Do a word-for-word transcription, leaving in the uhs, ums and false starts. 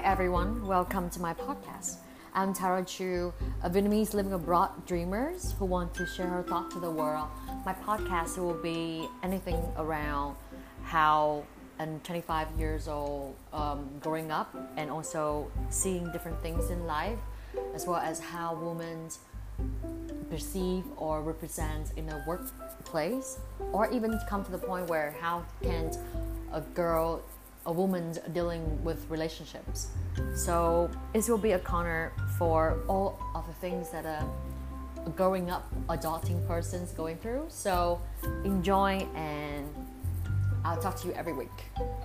everyone, welcome to my podcast. I'm Tara Chu, a Vietnamese living abroad dreamers who want to share her thoughts to the world. My podcast will be anything around how I'm twenty-five years old, um, growing up, and also seeing different things in life, as well as how women perceive or represent in a workplace, or even come to the point where how can a girl, a woman dealing with relationships. So this will be a corner for all of the things that a growing up adulting person's going through. So enjoy, and I'll talk to you every week.